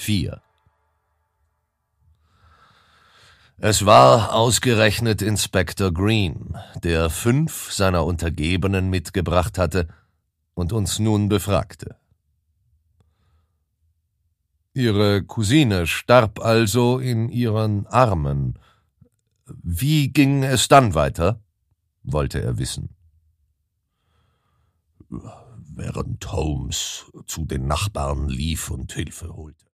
4. Es war ausgerechnet Inspektor Green, der 5 seiner Untergebenen mitgebracht hatte und uns nun befragte. »Ihre Cousine starb also in Ihren Armen. Wie ging es dann weiter?« wollte er wissen. »Während Holmes zu den Nachbarn lief und Hilfe holte.«